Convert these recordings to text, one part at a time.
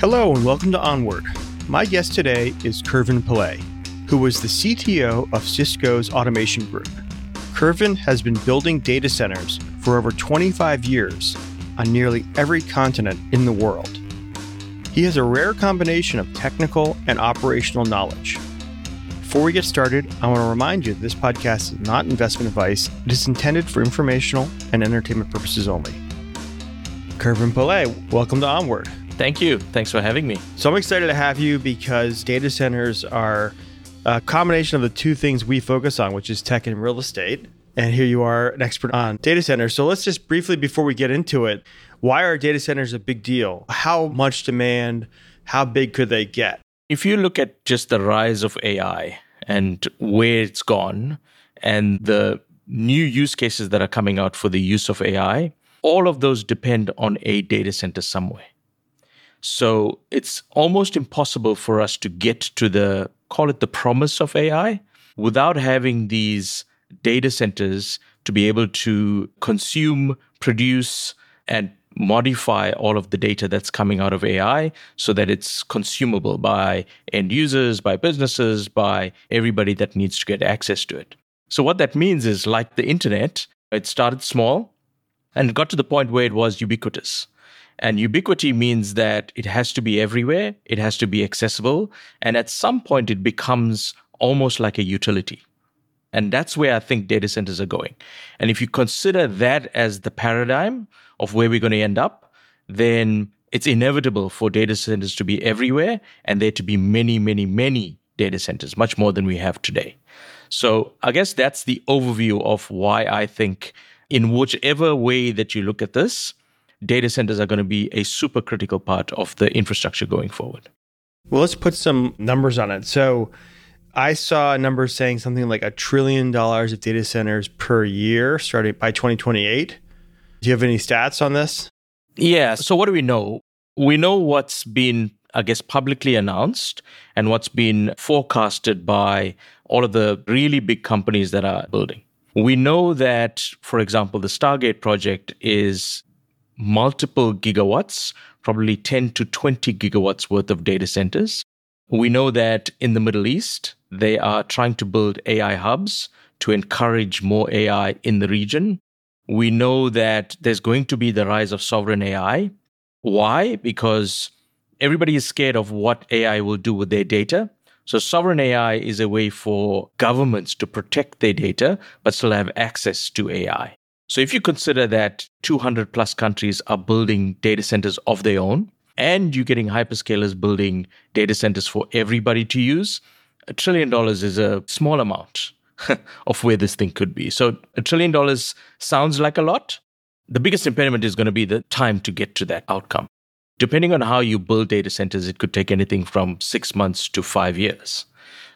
Hello and welcome to Onward. My guest today is Kervin Pillay, who was the CTO of Cisco's Automation Group. Kervin has been building data centers for over 25 years on nearly every continent in the world. He has a rare combination of technical and operational knowledge. Before we get started, I want to remind you that this podcast is not investment advice. It is intended for informational and entertainment purposes only. Kervin Pillay, welcome to Onward. Thank you. Thanks for having me. So I'm excited to have you because data centers are a combination of the two things we focus on, which is tech and real estate. And here you are, an expert on data centers. So let's just briefly, before we get into it, why are data centers a big deal? How much demand? How big could they get? If you look at just the rise of AI and where it's gone and the new use cases that are coming out for the use of AI, all of those depend on a data center somewhere. So it's almost impossible for us to get to call it the promise of AI, without having these data centers to be able to consume, produce, and modify all of the data that's coming out of AI so that it's consumable by end users, by businesses, by everybody that needs to get access to it. So what that means is, like the internet, it started small and got to the point where it was ubiquitous. And ubiquity means that it has to be everywhere, it has to be accessible, and at some point it becomes almost like a utility. And that's where I think data centers are going. And if you consider that as the paradigm of where we're going to end up, then it's inevitable for data centers to be everywhere and there to be many, many, many data centers, much more than we have today. So I guess that's the overview of why I think in whichever way that you look at this, data centers are going to be a super critical part of the infrastructure going forward. Well, let's put some numbers on it. So I saw numbers saying something like $1 trillion of data centers per year starting by 2028. Do you have any stats on this? Yeah. So what do we know? We know what's been, I guess, publicly announced and what's been forecasted by all of the really big companies that are building. We know that, for example, the Stargate project is multiple gigawatts, probably 10 to 20 gigawatts worth of data centers. We know that in the Middle East, they are trying to build AI hubs to encourage more AI in the region. We know that there's going to be the rise of sovereign AI. Why? Because everybody is scared of what AI will do with their data. So sovereign AI is a way for governments to protect their data, but still have access to AI. So if you consider that 200 plus countries are building data centers of their own, and you're getting hyperscalers building data centers for everybody to use, $1 trillion is a small amount of where this thing could be. So $1 trillion sounds like a lot. The biggest impediment is going to be the time to get to that outcome. Depending on how you build data centers, it could take anything from 6 months to 5 years.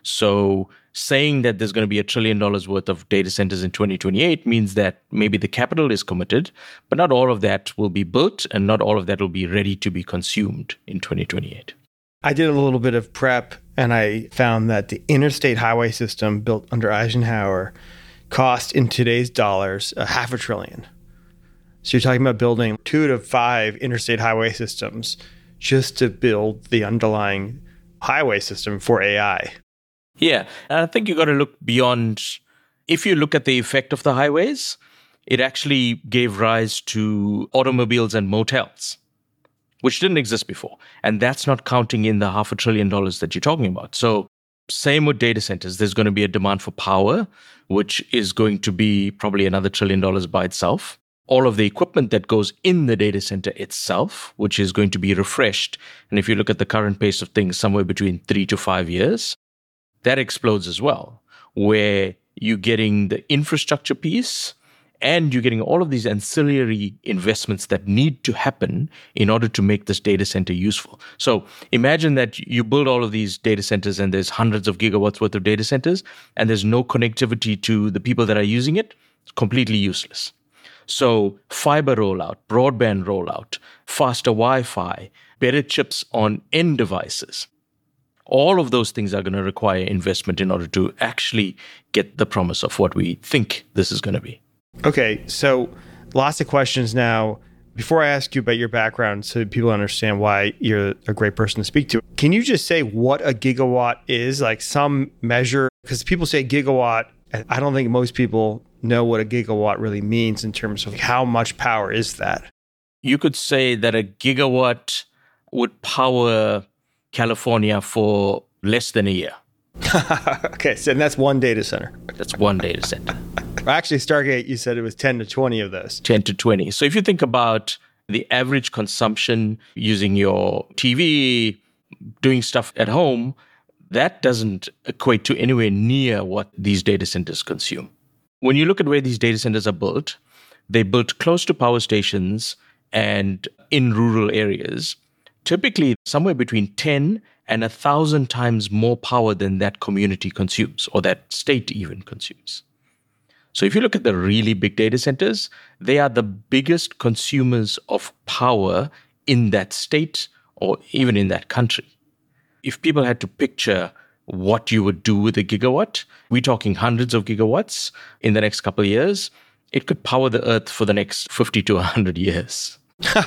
So saying that there's going to be $1 trillion worth of data centers in 2028 means that maybe the capital is committed, but not all of that will be built and not all of that will be ready to be consumed in 2028. I did a little bit of prep and I found that the interstate highway system built under Eisenhower cost in today's dollars $500 billion. So you're talking about building 2 to 5 interstate highway systems just to build the underlying highway system for AI. Yeah, and I think you got to look beyond. If you look at the effect of the highways, it actually gave rise to automobiles and motels, which didn't exist before. And that's not counting in the $500 billion that you're talking about. So same with data centers. There's going to be a demand for power, which is going to be probably another $1 trillion by itself. All of the equipment that goes in the data center itself, which is going to be refreshed. And if you look at the current pace of things, somewhere between 3 to 5 years, that explodes as well, where you're getting the infrastructure piece and you're getting all of these ancillary investments that need to happen in order to make this data center useful. So imagine that you build all of these data centers and there's hundreds of gigawatts worth of data centers and there's no connectivity to the people that are using it. It's completely useless. So fiber rollout, broadband rollout, faster Wi-Fi, better chips on end devices. All of those things are going to require investment in order to actually get the promise of what we think this is going to be. Okay, so lots of questions now Before I ask you about your background so people understand why you're a great person to speak to, can you just say what a gigawatt is? Like some measure, because people say gigawatt, and I don't think most people know what a gigawatt really means in terms of how much power is that? You could say that a gigawatt would power California for less than a year. Okay, so and that's one data center. That's one data center. Actually, Stargate, you said it was 10 to 20 of those. 10 to 20. So if you think about the average consumption using your TV, doing stuff at home, that doesn't equate to anywhere near what these data centers consume. When you look at where these data centers are built, they're built close to power stations and in rural areas, typically somewhere between 10 and 1,000 times more power than that community consumes or that state even consumes. So if you look at the really big data centers, they are the biggest consumers of power in that state or even in that country. If people had to picture what you would do with a gigawatt, we're talking hundreds of gigawatts in the next couple of years. It could power the earth for the next 50 to 100 years.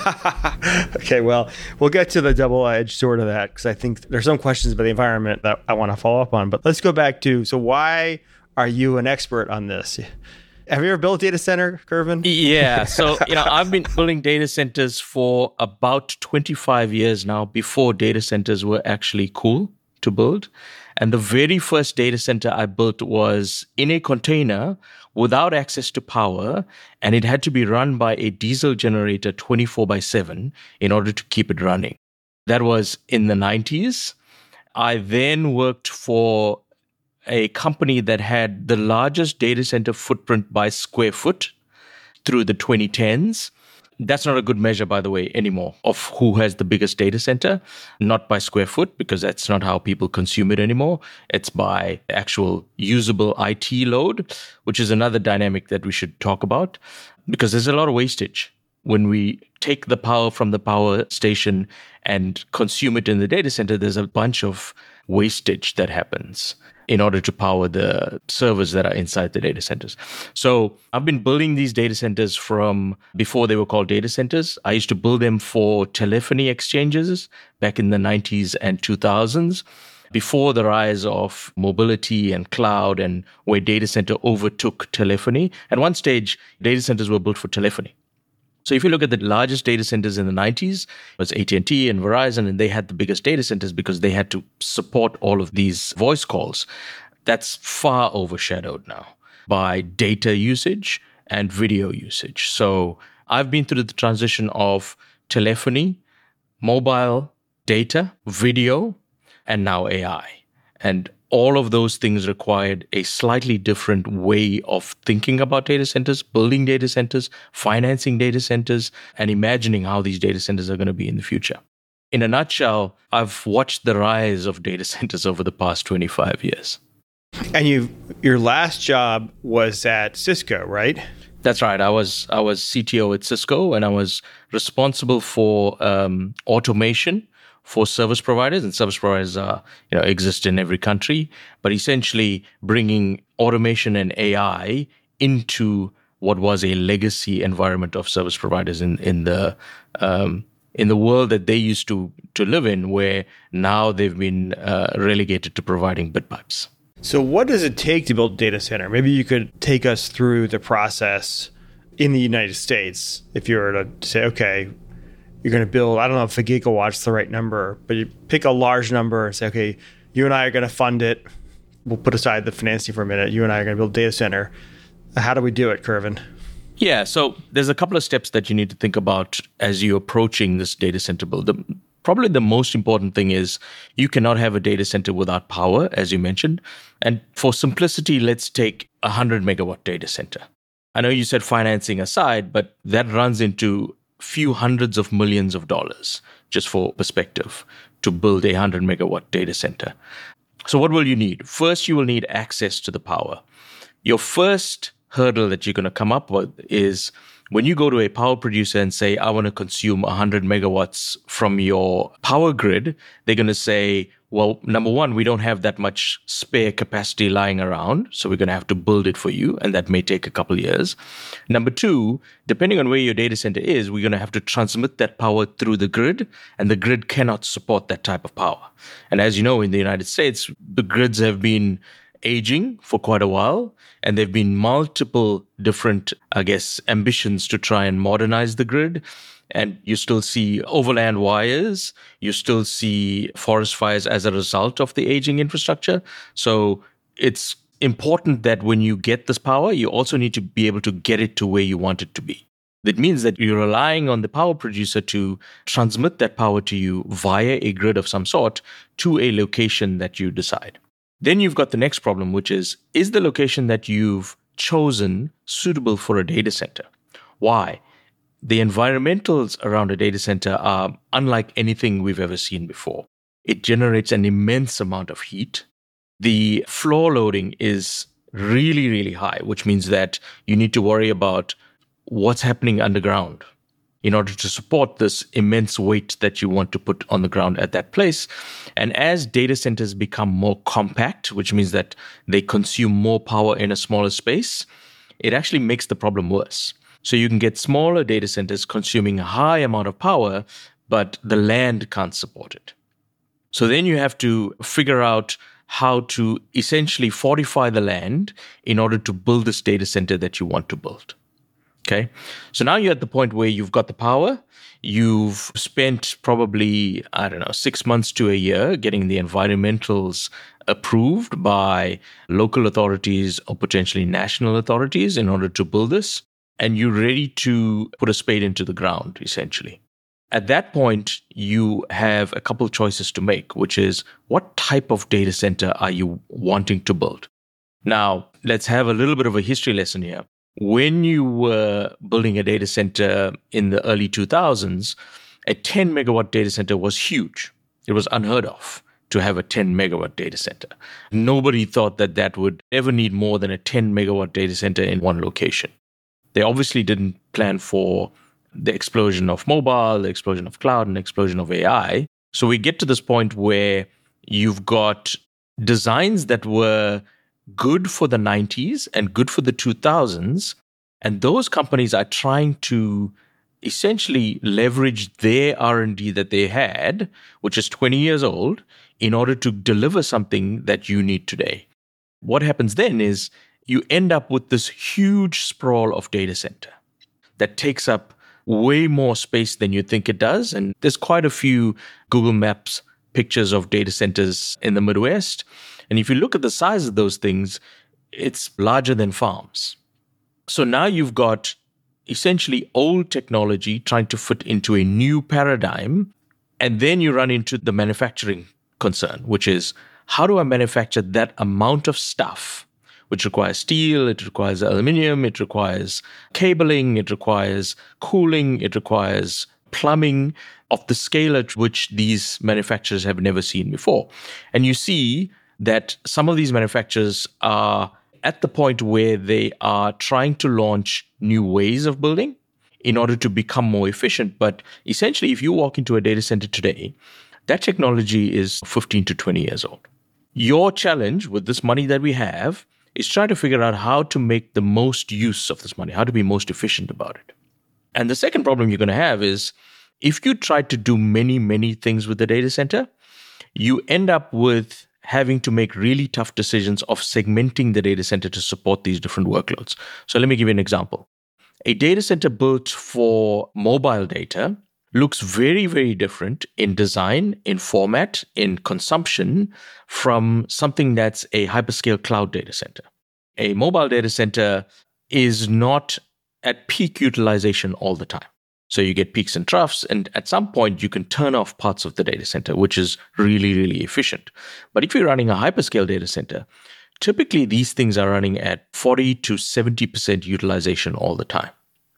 Okay, well, we'll get to the double-edged sword of that because I think there's some questions about the environment that I want to follow up on. But let's go back to, so why are you an expert on this? Have you ever built a data center, Kervin? Yeah. So, I've been building data centers for about 25 years now before data centers were actually cool to build. And the very first data center I built was in a container without access to power, and it had to be run by a diesel generator 24/7 in order to keep it running. That was in the 90s. I then worked for a company that had the largest data center footprint by square foot through the 2010s. That's not a good measure, by the way, anymore, of who has the biggest data center, not by square foot, because that's not how people consume it anymore. It's by actual usable IT load, which is another dynamic that we should talk about, because there's a lot of wastage. When we take the power from the power station and consume it in the data center, there's a bunch of wastage that happens in order to power the servers that are inside the data centers. So I've been building these data centers from before they were called data centers. I used to build them for telephony exchanges back in the 90s and 2000s, before the rise of mobility and cloud and where data center overtook telephony. At one stage, data centers were built for telephony. So if you look at the largest data centers in the 90s, it was AT&T and Verizon, and they had the biggest data centers because they had to support all of these voice calls. That's far overshadowed now by data usage and video usage. So I've been through the transition of telephony, mobile, data, video, and now AI. And all of those things required a slightly different way of thinking about data centers, building data centers, financing data centers, and imagining how these data centers are going to be in the future. In a nutshell, I've watched the rise of data centers over the past 25 years. And your last job was at Cisco, right? That's right. I was CTO at Cisco, and I was responsible for automation for service providers, and service providers exist in every country, but essentially bringing automation and AI into what was a legacy environment of service providers in the world that they used to live in, where now they've been relegated to providing bit pipes. So what does it take to build a data center? Maybe you could take us through the process in the United States. If you were to say, okay, you're going to build, I don't know if a gigawatt's the right number, but you pick a large number and say, okay, you and I are going to fund it. We'll put aside the financing for a minute. You and I are going to build a data center. How do we do it, Kervin? Yeah, so there's a couple of steps that you need to think about as you're approaching this data center build. Probably the most important thing is you cannot have a data center without power, as you mentioned. And for simplicity, let's take a 100 megawatt data center. I know you said financing aside, but that runs into few hundreds of millions of dollars, just for perspective, to build a 100 megawatt data center. So what will you need? First, you will need access to the power. Your first hurdle that you're going to come up with is when you go to a power producer and say, I want to consume 100 megawatts from your power grid, they're going to say, Well, number one, we don't have that much spare capacity lying around, so we're going to have to build it for you, and that may take a couple of years. Number two, depending on where your data center is, we're going to have to transmit that power through the grid, and the grid cannot support that type of power. And as you know, in the United States, the grids have been aging for quite a while, and there have been multiple different, ambitions to try and modernize the grid. And you still see overland wires, you still see forest fires as a result of the aging infrastructure. So it's important that when you get this power, you also need to be able to get it to where you want it to be. That means that you're relying on the power producer to transmit that power to you via a grid of some sort to a location that you decide. Then you've got the next problem, which is the location that you've chosen suitable for a data center? Why? The environmentals around a data center are unlike anything we've ever seen before. It generates an immense amount of heat. The floor loading is really, really high, which means that you need to worry about what's happening underground in order to support this immense weight that you want to put on the ground at that place. And as data centers become more compact, which means that they consume more power in a smaller space, it actually makes the problem worse. So you can get smaller data centers consuming a high amount of power, but the land can't support it. So then you have to figure out how to essentially fortify the land in order to build this data center that you want to build. Okay. So now you're at the point where you've got the power. You've spent probably, 6 months to a year getting the environmentals approved by local authorities or potentially national authorities in order to build this. And you're ready to put a spade into the ground, essentially. At that point, you have a couple choices to make, which is what type of data center are you wanting to build? Now, let's have a little bit of a history lesson here. When you were building a data center in the early 2000s, a 10 megawatt data center was huge. It was unheard of to have a 10 megawatt data center. Nobody thought that would ever need more than a 10 megawatt data center in one location. They obviously didn't plan for the explosion of mobile, the explosion of cloud, and the explosion of AI. So we get to this point where you've got designs that were good for the 90s and good for the 2000s. And those companies are trying to essentially leverage their R&D that they had, which is 20 years old, in order to deliver something that you need today. What happens then is you end up with this huge sprawl of data center that takes up way more space than you think it does. And there's quite a few Google Maps pictures of data centers in the Midwest. And if you look at the size of those things, it's larger than farms. So now you've got essentially old technology trying to fit into a new paradigm. And then you run into the manufacturing concern, which is how do I manufacture that amount of stuff, which requires steel, it requires aluminum, it requires cabling, it requires cooling, it requires plumbing of the scale at which these manufacturers have never seen before. And you see that some of these manufacturers are at the point where they are trying to launch new ways of building in order to become more efficient. But essentially, if you walk into a data center today, that technology is 15 to 20 years old. Your challenge with this money that we have is try to figure out how to make the most use of this money, how to be most efficient about it. And the second problem you're going to have is if you try to do many, many things with the data center, you end up with having to make really tough decisions of segmenting the data center to support these different workloads. So let me give you an example. A data center built for mobile data looks very, very different in design, in format, in consumption from something that's a hyperscale cloud data center. A mobile data center is not at peak utilization all the time. So you get peaks and troughs, and at some point you can turn off parts of the data center, which is really, really efficient. But if you're running a hyperscale data center, typically these things are running at 40 to 70% utilization all the time.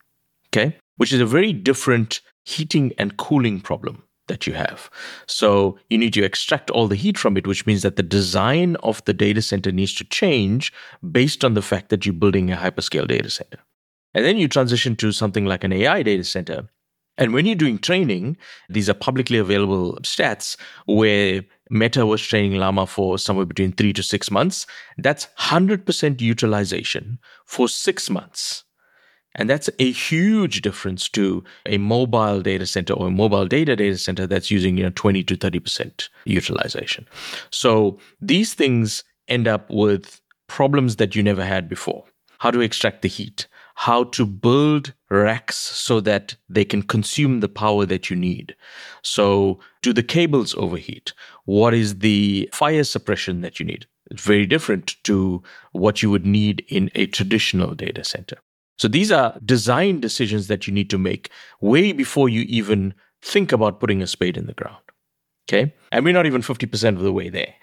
Okay? Which is a very different heating and cooling problem that you have. So you need to extract all the heat from it, which means that the design of the data center needs to change based on the fact that you're building a hyperscale data center. And then you transition to something like an AI data center. And when you're doing training, these are publicly available stats where Meta was training Llama for somewhere between 3 to 6 months. That's 100% utilization for 6 months. And that's a huge difference to a mobile data center or a mobile data center that's using 20 to 30% utilization. So these things end up with problems that you never had before. How to extract the heat, how to build racks so that they can consume the power that you need. So do the cables overheat? What is the fire suppression that you need? It's very different to what you would need in a traditional data center. So these are design decisions that you need to make way before you even think about putting a spade in the ground. Okay? And we're not even 50% of the way there.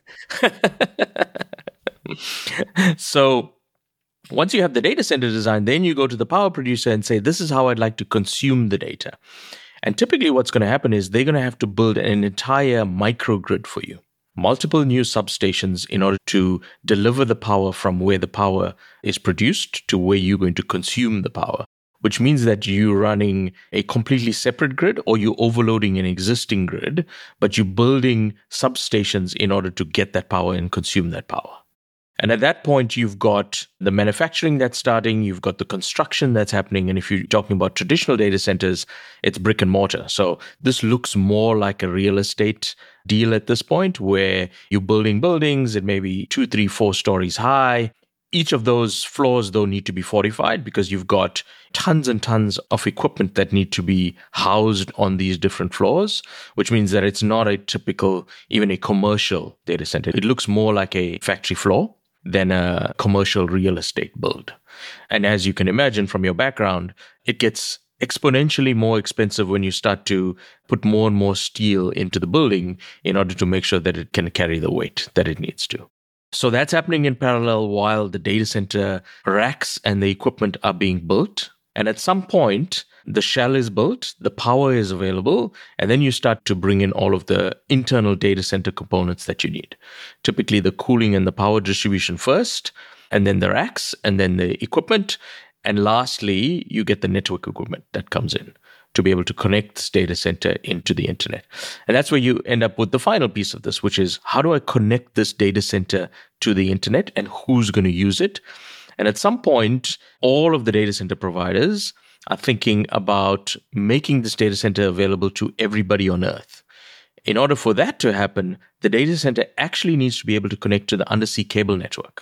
So once you have the data center design, then you go to the power producer and say, this is how I'd like to consume the data. And typically what's going to happen is they're going to have to build an entire microgrid for you. Multiple new substations in order to deliver the power from where the power is produced to where you're going to consume the power, which means that you're running a completely separate grid or you're overloading an existing grid, but you're building substations in order to get that power and consume that power. And at that point, you've got the manufacturing that's starting, you've got the construction that's happening. And if you're talking about traditional data centers, it's brick and mortar. So this looks more like a real estate deal at this point, where you're building buildings. It may be 2, 3, 4 stories high. Each of those floors, though, need to be fortified because you've got tons and tons of equipment that need to be housed on these different floors, which means that it's not a typical, even a commercial data center. It looks more like a factory floor than a commercial real estate build. And as you can imagine from your background, it gets exponentially more expensive when you start to put more and more steel into the building in order to make sure that it can carry the weight that it needs to. So that's happening in parallel while the data center racks and the equipment are being built. And at some point, the shell is built, the power is available, and then you start to bring in all of the internal data center components that you need. Typically, the cooling and the power distribution first, and then the racks, and then the equipment. And lastly, you get the network equipment that comes in to be able to connect this data center into the internet. And that's where you end up with the final piece of this, which is how do I connect this data center to the internet and who's going to use it? And at some point, all of the data center providers are thinking about making this data center available to everybody on Earth. In order for that to happen, the data center actually needs to be able to connect to the undersea cable network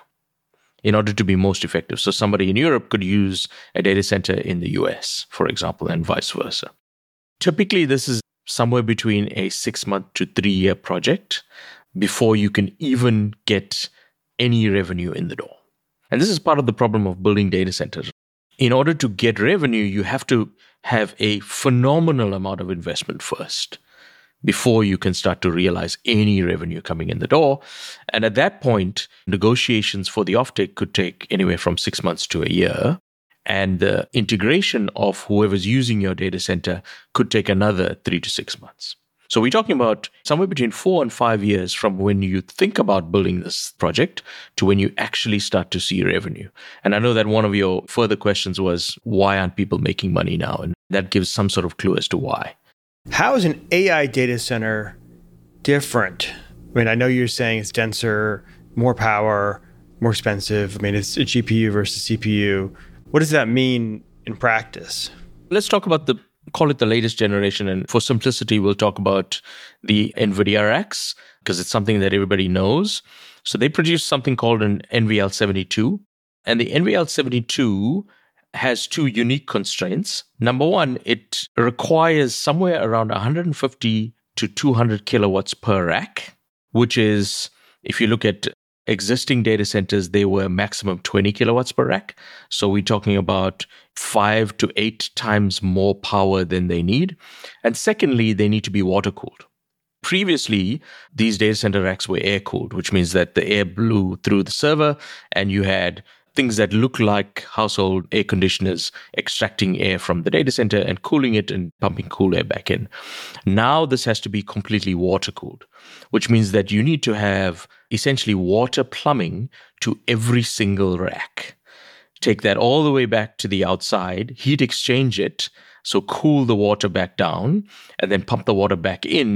in order to be most effective. So somebody in Europe could use a data center in the US, for example, and vice versa. Typically, this is somewhere between a 6-month to 3-year project before you can even get any revenue in the door. And this is part of the problem of building data centers. In order to get revenue, you have to have a phenomenal amount of investment first before you can start to realize any revenue coming in the door. And at that point, negotiations for the offtake could take anywhere from 6 months to a year. And the integration of whoever's using your data center could take another 3 to 6 months. So we're talking about somewhere between 4 and 5 years from when you think about building this project to when you actually start to see revenue. And I know that one of your further questions was, why aren't people making money now? And that gives some sort of clue as to why. How is an AI data center different? I mean, I know you're saying it's denser, more power, more expensive. I mean, it's a GPU versus CPU. What does that mean in practice? Let's talk about call it the latest generation. And for simplicity, we'll talk about the NVIDIA racks because it's something that everybody knows. So they produce something called an NVL72. And the NVL72 has 2 unique constraints. Number one, it requires somewhere around 150 to 200 kilowatts per rack, which is, if you look at existing data centers, they were maximum 20 kilowatts per rack. So we're talking about 5 to 8 times more power than they need. And secondly, they need to be water cooled. Previously, these data center racks were air cooled, which means that the air blew through the server and you had things that look like household air conditioners extracting air from the data center and cooling it and pumping cool air back in. Now this has to be completely water cooled, which means that you need to have essentially water plumbing to every single rack. Take that all the way back to the outside, heat exchange it, so cool the water back down, and then pump the water back in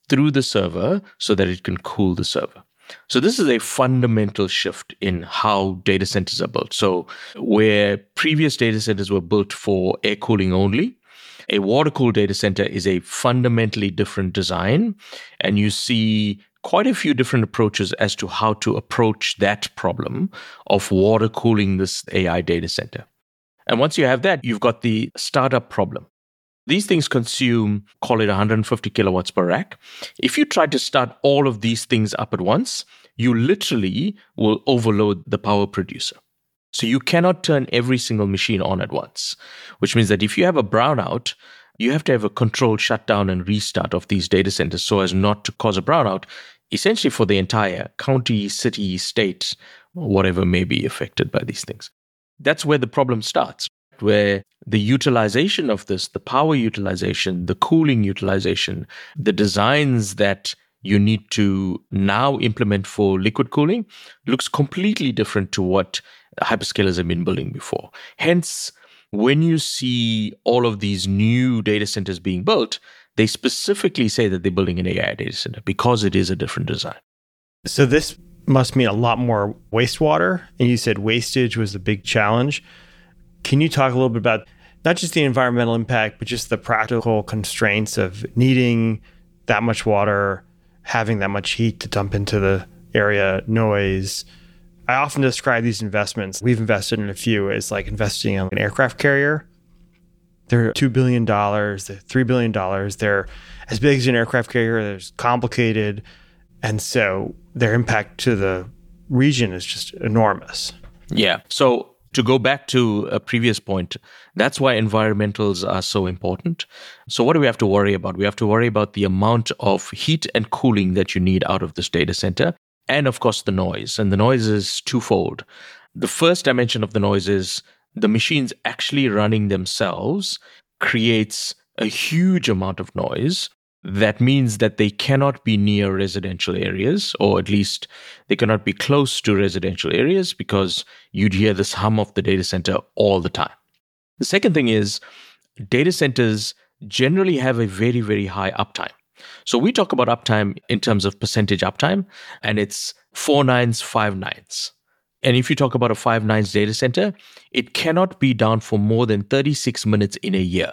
through the server so that it can cool the server. So this is a fundamental shift in how data centers are built. So where previous data centers were built for air cooling only, a water-cooled data center is a fundamentally different design. And you see quite a few different approaches as to how to approach that problem of water cooling this AI data center. And once you have that, you've got the startup problem. These things consume, call it 150 kilowatts per rack. If you try to start all of these things up at once, you literally will overload the power producer. So you cannot turn every single machine on at once, which means that if you have a brownout, you have to have a controlled shutdown and restart of these data centers so as not to cause a brownout, essentially for the entire county, city, state, whatever may be affected by these things. That's where the problem starts, where the utilization of this, the power utilization, the cooling utilization, the designs that you need to now implement for liquid cooling looks completely different to what hyperscalers have been building before. Hence, when you see all of these new data centers being built, they specifically say that they're building an AI data center because it is a different design. So this must mean a lot more wastewater. And you said wastage was the big challenge. Can you talk a little bit about not just the environmental impact, but just the practical constraints of needing that much water, having that much heat to dump into the area, noise? I often describe these investments, we've invested in a few, as like investing in an aircraft carrier. They're $2 billion, they're $3 billion. They're as big as an aircraft carrier, they're complicated. And so their impact to the region is just enormous. Yeah. So to go back to a previous point, that's why environmentals are so important. So what do we have to worry about? We have to worry about the amount of heat and cooling that you need out of this data center. And of course, the noise. And the noise is twofold. The first dimension of the noise is the machines actually running themselves creates a huge amount of noise. That means that they cannot be near residential areas, or at least they cannot be close to residential areas because you'd hear this hum of the data center all the time. The second thing is data centers generally have a very, very high uptime. So we talk about uptime in terms of percentage uptime, and it's 4 nines, 5 nines. And if you talk about a 5 nines data center, it cannot be down for more than 36 minutes in a year.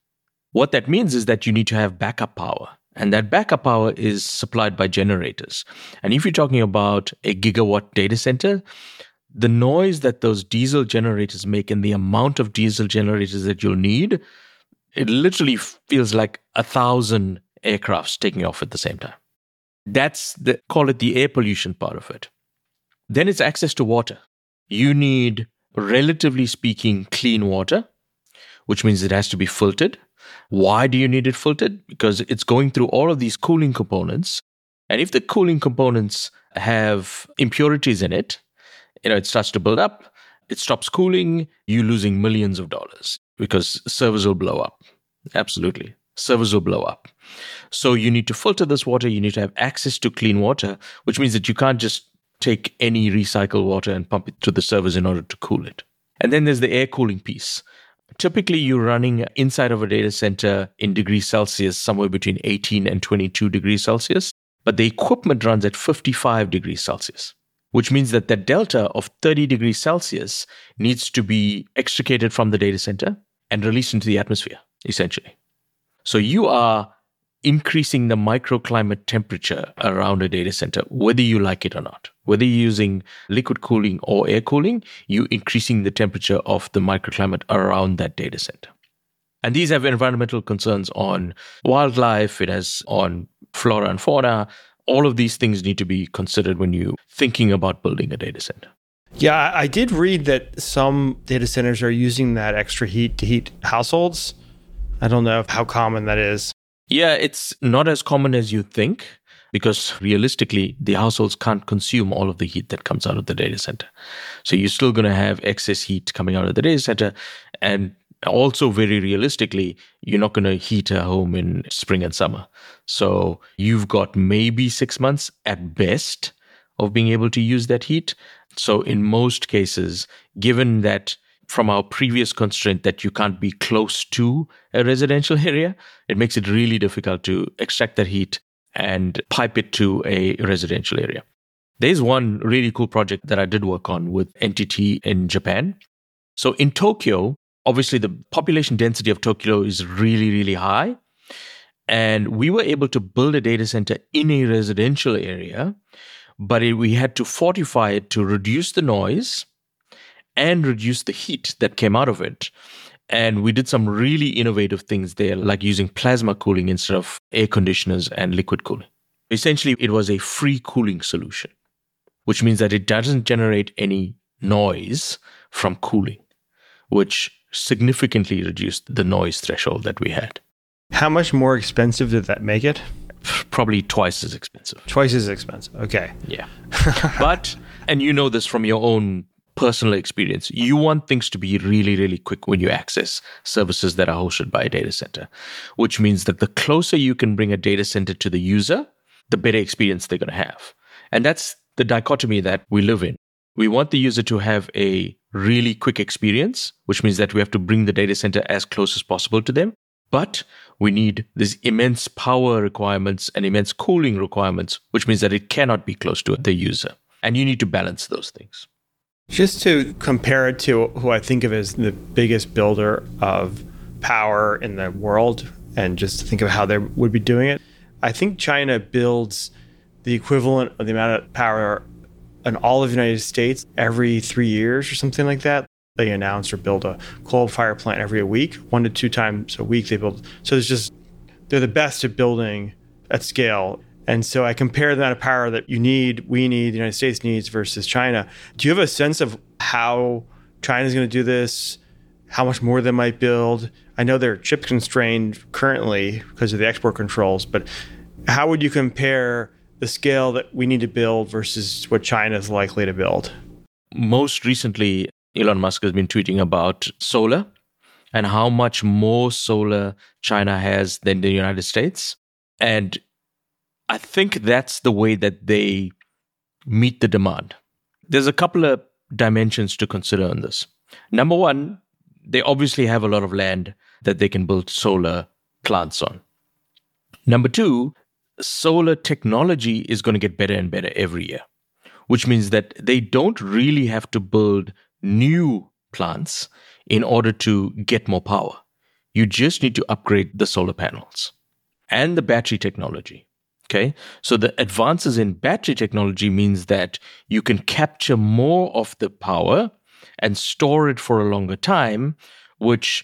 What that means is that you need to have backup power, and that backup power is supplied by generators. And if you're talking about a gigawatt data center, the noise that those diesel generators make and the amount of diesel generators that you'll need, it literally feels like 1,000 aircrafts taking off at the same time. That's call it the air pollution part of it. Then it's access to water. You need, relatively speaking, clean water, which means it has to be filtered. Why do you need it filtered? Because it's going through all of these cooling components. And if the cooling components have impurities in it, it starts to build up, it stops cooling, you're losing millions of dollars because servers will blow up. Absolutely. Servers will blow up. So you need to filter this water. You need to have access to clean water, which means that you can't just take any recycled water and pump it to the servers in order to cool it. And then there's the air cooling piece. Typically, you're running inside of a data center in degrees Celsius, somewhere between 18 and 22 degrees Celsius. But the equipment runs at 55 degrees Celsius, which means that the delta of 30 degrees Celsius needs to be extricated from the data center and released into the atmosphere, essentially. So you are increasing the microclimate temperature around a data center, whether you like it or not. Whether you're using liquid cooling or air cooling, you're increasing the temperature of the microclimate around that data center. And these have environmental concerns on wildlife, it has on flora and fauna. All of these things need to be considered when you're thinking about building a data center. Yeah, I did read that some data centers are using that extra heat to heat households. I don't know how common that is. Yeah, it's not as common as you think because realistically, the households can't consume all of the heat that comes out of the data center. So you're still going to have excess heat coming out of the data center. And also very realistically, you're not going to heat a home in spring and summer. So you've got maybe 6 months at best of being able to use that heat. So in most cases, given that from our previous constraint that you can't be close to a residential area, it makes it really difficult to extract that heat and pipe it to a residential area. There's one really cool project that I did work on with NTT in Japan. So in Tokyo, obviously the population density of Tokyo is really, really high. And we were able to build a data center in a residential area, but we had to fortify it to reduce the noise and reduce the heat that came out of it. And we did some really innovative things there, like using plasma cooling instead of air conditioners and liquid cooling. Essentially, it was a free cooling solution, which means that it doesn't generate any noise from cooling, which significantly reduced the noise threshold that we had. How much more expensive did that make it? Probably twice as expensive. Twice as expensive. Okay. Yeah. But, and you know this from your own personal experience, you want things to be really, really quick when you access services that are hosted by a data center, which means that the closer you can bring a data center to the user, the better experience they're going to have. And that's the dichotomy that we live in. We want the user to have a really quick experience, which means that we have to bring the data center as close as possible to them. But we need these immense power requirements and immense cooling requirements, which means that it cannot be close to the user. And you need to balance those things. Just to compare it to who I think of as the biggest builder of power in the world, and just to think of how they would be doing it, I think China builds the equivalent of the amount of power in all of the United States every 3 years or something like that. They announce or build a coal-fired plant every week, 1 to 2 times a week they build. So they're the best at building at scale. And so I compare the amount of power that we need, the United States needs versus China. Do you have a sense of how China's going to do this? How much more they might build? I know they're chip constrained currently because of the export controls, but how would you compare the scale that we need to build versus what China is likely to build? Most recently, Elon Musk has been tweeting about solar and how much more solar China has than the United States. And I think that's the way that they meet the demand. There's a couple of dimensions to consider on this. Number one, they obviously have a lot of land that they can build solar plants on. Number two, solar technology is going to get better and better every year, which means that they don't really have to build new plants in order to get more power. You just need to upgrade the solar panels and the battery technology. Okay, so the advances in battery technology means that you can capture more of the power and store it for a longer time, which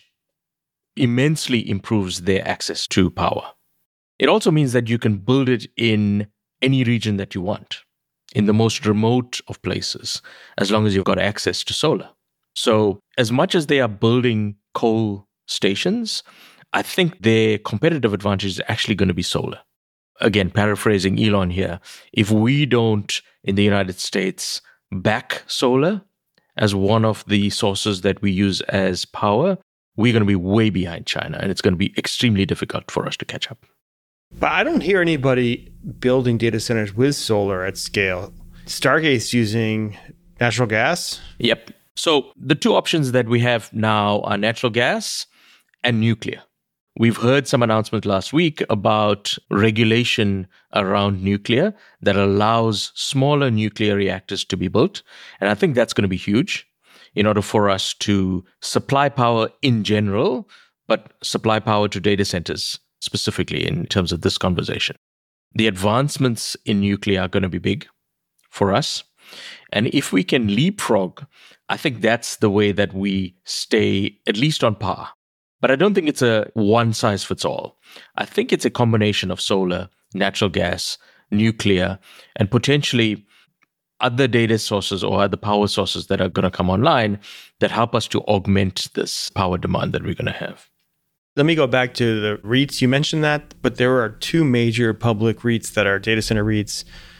immensely improves their access to power. It also means that you can build it in any region that you want, in the most remote of places, as long as you've got access to solar. So as much as they are building coal stations, I think their competitive advantage is actually going to be solar. Again, paraphrasing Elon here, if we don't, in the United States, back solar as one of the sources that we use as power, we're going to be way behind China, and it's going to be extremely difficult for us to catch up. But I don't hear anybody building data centers with solar at scale. Stargate's using natural gas? Yep. So the two options that we have now are natural gas and nuclear. We've heard some announcements last week about regulation around nuclear that allows smaller nuclear reactors to be built. And I think that's going to be huge in order for us to supply power in general, but supply power to data centers specifically in terms of this conversation. The advancements in nuclear are going to be big for us. And if we can leapfrog, I think that's the way that we stay at least on par. But I don't think it's a one-size-fits-all. I think it's a combination of solar, natural gas, nuclear, and potentially other data sources or other power sources that are going to come online that help us to augment this power demand that we're going to have. Let me go back to the REITs. You mentioned that, but there are two major public REITs that are data center REITs,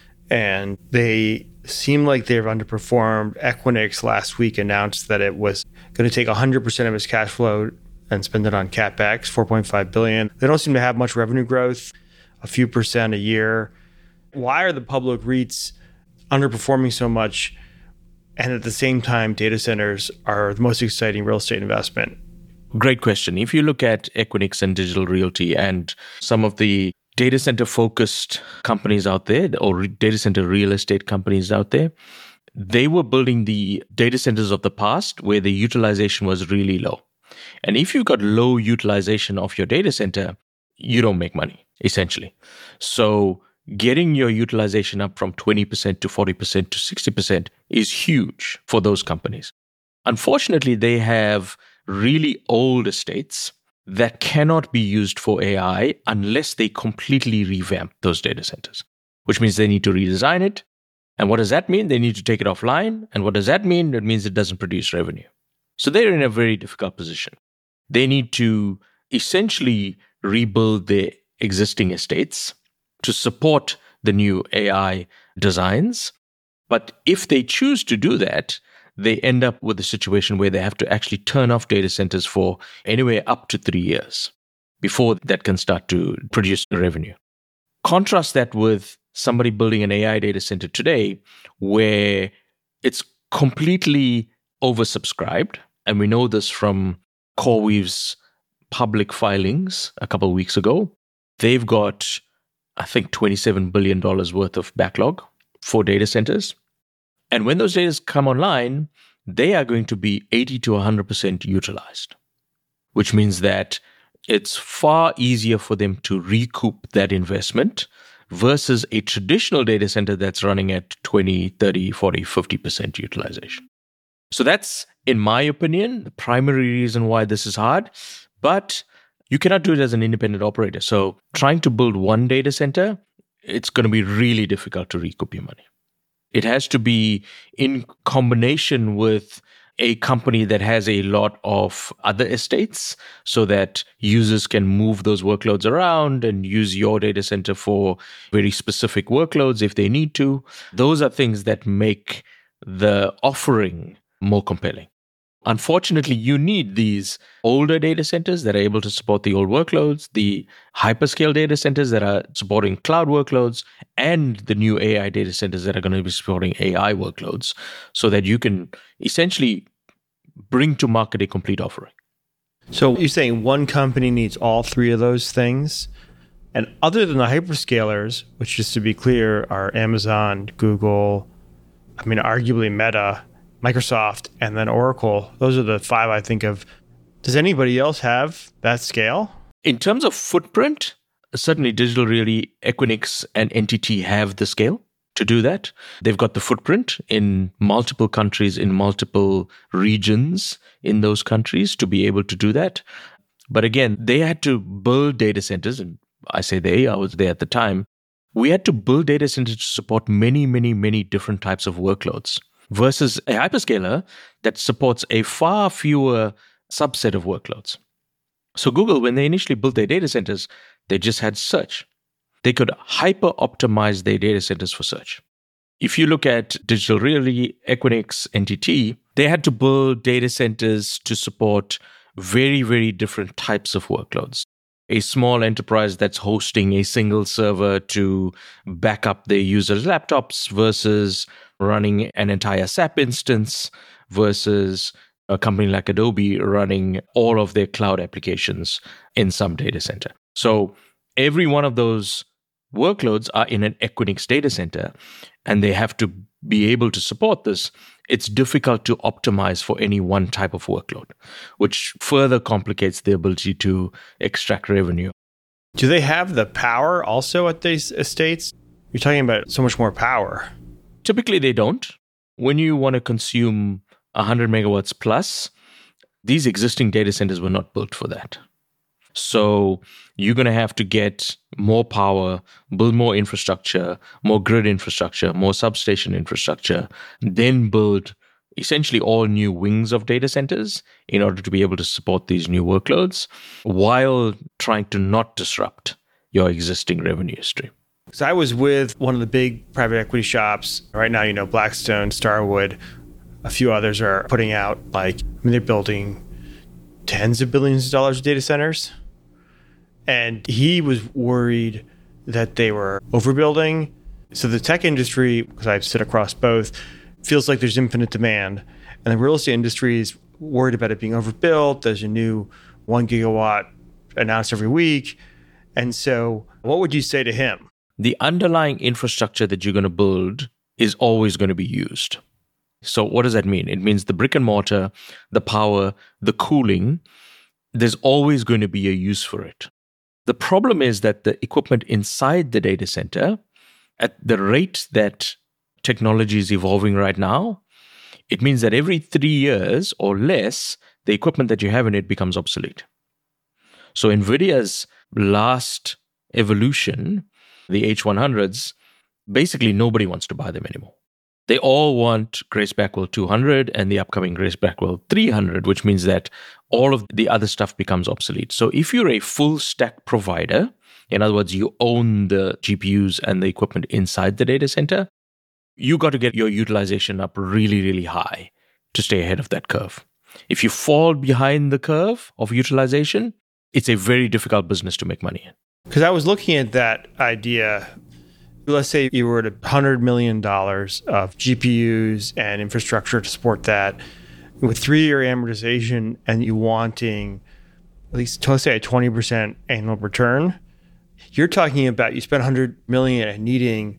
and they seem like they've underperformed. Equinix last week announced that it was going to take 100% of its cash flow and spend it on CapEx, $4.5 billion. They don't seem to have much revenue growth, a few percent a year. Why are the public REITs underperforming so much? And at the same time, data centers are the most exciting real estate investment. Great question. If you look at Equinix and Digital Realty and some of the data center focused companies out there, or data center real estate companies out there, they were building the data centers of the past where the utilization was really low. And if you've got low utilization of your data center, you don't make money, essentially. So getting your utilization up from 20% to 40% to 60% is huge for those companies. Unfortunately, they have really old estates that cannot be used for AI unless they completely revamp those data centers, which means they need to redesign it. And what does that mean? They need to take it offline. And what does that mean? It means it doesn't produce revenue. So they're in a very difficult position. They need to essentially rebuild their existing estates to support the new AI designs. But if they choose to do that, they end up with a situation where they have to actually turn off data centers for anywhere up to 3 years before that can start to produce revenue. Contrast that with somebody building an AI data center today where it's completely oversubscribed. And we know this from CoreWeave's public filings a couple of weeks ago. They've got, I think, $27 billion worth of backlog for data centers. And when those data come online, they are going to be 80 to 100% utilized, which means that it's far easier for them to recoup that investment versus a traditional data center that's running at 20, 30, 40, 50% utilization. So that's, in my opinion, the primary reason why this is hard. But you cannot do it as an independent operator. So trying to build one data center, it's going to be really difficult to recoup your money. It has to be in combination with a company that has a lot of other estates so that users can move those workloads around and use your data center for very specific workloads if they need to. Those are things that make the offering more compelling. Unfortunately, you need these older data centers that are able to support the old workloads, the hyperscale data centers that are supporting cloud workloads, and the new AI data centers that are going to be supporting AI workloads so that you can essentially bring to market a complete offering. So you're saying one company needs all three of those things? And other than the hyperscalers, which just to be clear are Amazon, Google, arguably Meta, Microsoft, and then Oracle. Those are the five I think of. Does anybody else have that scale? In terms of footprint, certainly Digital Realty, Equinix, and NTT have the scale to do that. They've got the footprint in multiple countries, in multiple regions in those countries to be able to do that. But again, they had to build data centers, and I say I was there at the time. We had to build data centers to support many, many, many different types of workloads, versus a hyperscaler that supports a far fewer subset of workloads. So Google, when they initially built their data centers, they just had search. They could hyper-optimize their data centers for search. If you look at Digital Realty, Equinix, NTT, they had to build data centers to support very, very different types of workloads. A small enterprise that's hosting a single server to back up their users' laptops versus running an entire SAP instance versus a company like Adobe running all of their cloud applications in some data center. So every one of those workloads are in an Equinix data center, and they have to be able to support this. It's difficult to optimize for any one type of workload, which further complicates the ability to extract revenue. Do they have the power also at these estates? You're talking about so much more power. Typically, they don't. When you want to consume 100 megawatts plus, these existing data centers were not built for that. So you're going to have to get more power, build more infrastructure, more grid infrastructure, more substation infrastructure, then build essentially all new wings of data centers in order to be able to support these new workloads while trying to not disrupt your existing revenue stream. So I was with one of the big private equity shops. Right now, Blackstone, Starwood, a few others are putting out they're building tens of billions of dollars of data centers. And he was worried that they were overbuilding. So the tech industry, because I sit across both, feels like there's infinite demand. And the real estate industry is worried about it being overbuilt. There's a new 1 gigawatt announced every week. And so what would you say to him? The underlying infrastructure that you're going to build is always going to be used. So what does that mean? It means the brick and mortar, the power, the cooling, there's always going to be a use for it. The problem is that the equipment inside the data center, at the rate that technology is evolving right now, it means that every 3 years or less, the equipment that you have in it becomes obsolete. So NVIDIA's last evolution, the H100s, basically nobody wants to buy them anymore. They all want Grace Blackwell 200 and the upcoming Grace Blackwell 300, which means that all of the other stuff becomes obsolete. So if you're a full stack provider, in other words, you own the GPUs and the equipment inside the data center, you got to get your utilization up really, really high to stay ahead of that curve. If you fall behind the curve of utilization, it's a very difficult business to make money in. Because I was looking at that idea. Let's say you were at $100 million of GPUs and infrastructure to support that with 3-year amortization and you wanting at least, let's say, a 20% annual return. You're talking about you spend $100 million and needing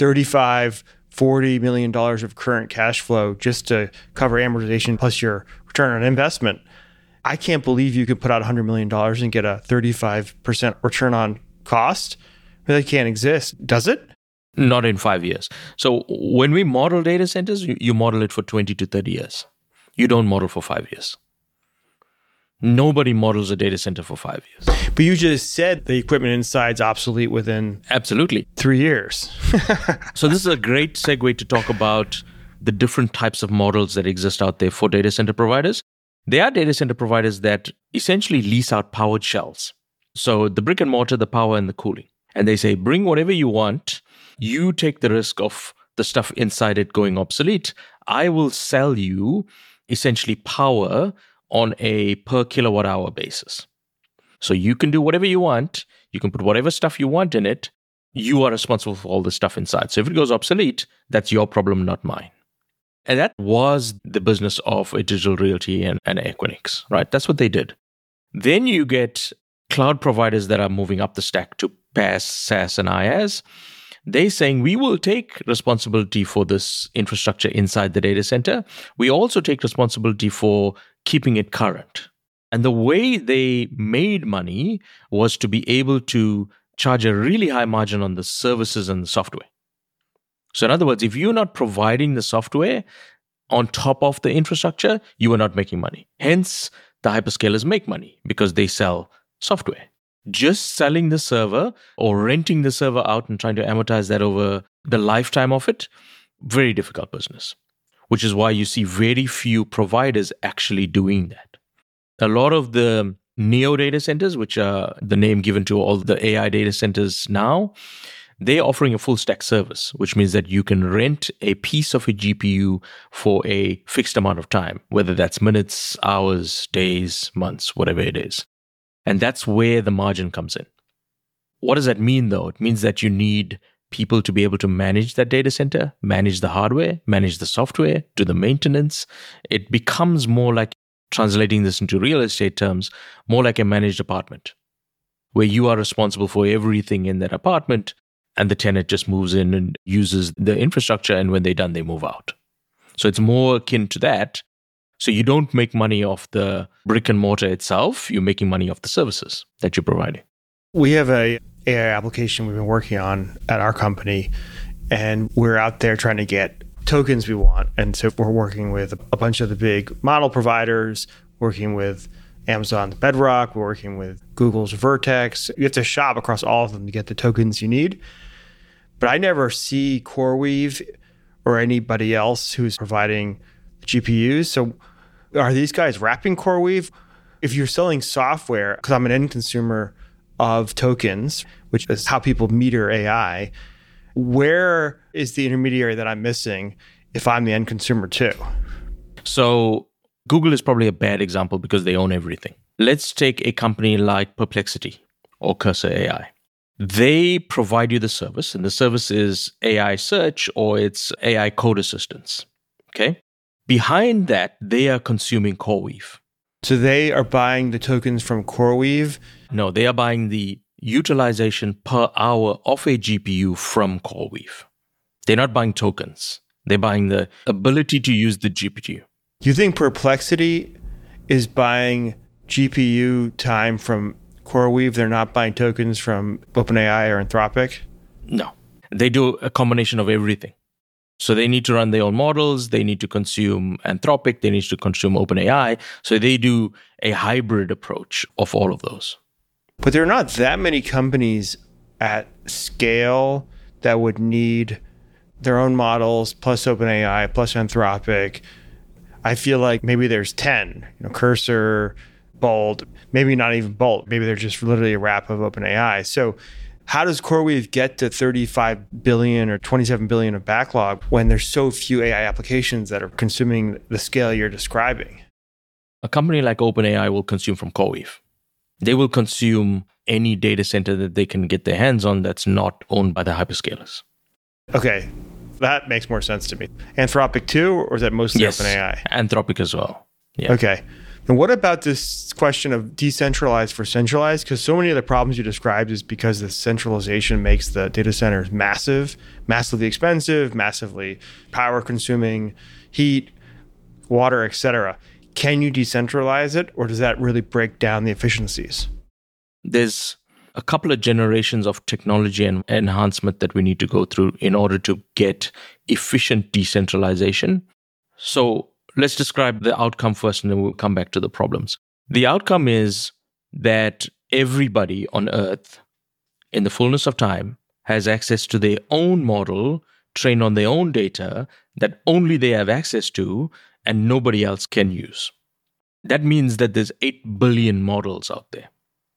$40 million of current cash flow just to cover amortization plus your return on investment. I can't believe you could put out $100 million and get a 35% return on cost. That can't exist, does it? Not in 5 years. So when we model data centers, you model it for 20 to 30 years. You don't model for 5 years. Nobody models a data center for 5 years. But you just said the equipment inside's obsolete within absolutely 3 years. So this is a great segue to talk about the different types of models that exist out there for data center providers. There are data center providers that essentially lease out powered shells. So the brick and mortar, the power, and the cooling. And they say, bring whatever you want. You take the risk of the stuff inside it going obsolete. I will sell you essentially power on a per kilowatt hour basis. So you can do whatever you want. You can put whatever stuff you want in it. You are responsible for all the stuff inside. So if it goes obsolete, that's your problem, not mine. And that was the business of a Digital Realty and Equinix, right? That's what they did. Then you get cloud providers that are moving up the stack to PaaS, SaaS, and IaaS. They're saying, we will take responsibility for this infrastructure inside the data center. We also take responsibility for keeping it current. And the way they made money was to be able to charge a really high margin on the services and the software. So in other words, if you're not providing the software on top of the infrastructure, you are not making money. Hence, the hyperscalers make money because they sell software. Just selling the server or renting the server out and trying to amortize that over the lifetime of it, very difficult business, which is why you see very few providers actually doing that. A lot of the neo data centers, which are the name given to all the AI data centers now, they're offering a full stack service, which means that you can rent a piece of a GPU for a fixed amount of time, whether that's minutes, hours, days, months, whatever it is. And that's where the margin comes in. What does that mean, though? It means that you need people to be able to manage that data center, manage the hardware, manage the software, do the maintenance. It becomes more like, translating this into real estate terms, more like a managed apartment, where you are responsible for everything in that apartment, and the tenant just moves in and uses the infrastructure, and when they're done, they move out. So it's more akin to that. So you don't make money off the brick and mortar itself. You're making money off the services that you're providing. We have a AI application we've been working on at our company, and we're out there trying to get tokens we want. And so we're working with a bunch of the big model providers, working with Amazon's Bedrock, we're working with Google's Vertex. You have to shop across all of them to get the tokens you need. But I never see CoreWeave or anybody else who's providing GPUs. So are these guys wrapping CoreWeave? If you're selling software, because I'm an end consumer of tokens, which is how people meter AI, where is the intermediary that I'm missing if I'm the end consumer too? So Google is probably a bad example because they own everything. Let's take a company like Perplexity or Cursor AI. They provide you the service, and the service is AI search or it's AI code assistance. Okay. Behind that, they are consuming CoreWeave. So they are buying the tokens from CoreWeave? No, they are buying the utilization per hour of a GPU from CoreWeave. They're not buying tokens. They're buying the ability to use the GPU. Do you think Perplexity is buying GPU time from CoreWeave? They're not buying tokens from OpenAI or Anthropic? No. They do a combination of everything. So they need to run their own models. They need to consume Anthropic. They need to consume OpenAI. So they do a hybrid approach of all of those. But there are not that many companies at scale that would need their own models plus OpenAI plus Anthropic. I feel like maybe there's 10, Cursor, Bolt, maybe not even Bolt. Maybe they're just literally a wrap of OpenAI. So how does CoreWeave get to 35 billion or 27 billion of backlog when there's so few AI applications that are consuming the scale you're describing? A company like OpenAI will consume from CoreWeave. They will consume any data center that they can get their hands on that's not owned by the hyperscalers. Okay, that makes more sense to me. Anthropic too, or is that mostly OpenAI? Anthropic as well. Yeah. Okay. And what about this question of decentralized for centralized? Because so many of the problems you described is because the centralization makes the data centers massively expensive, massively power consuming, heat, water, etc. Can you decentralize it, or does that really break down the efficiencies? There's a couple of generations of technology and enhancement that we need to go through in order to get efficient decentralization. So let's describe the outcome first, and then we'll come back to the problems. The outcome is that everybody on Earth, in the fullness of time, has access to their own model, trained on their own data that only they have access to and nobody else can use. That means that there's 8 billion models out there.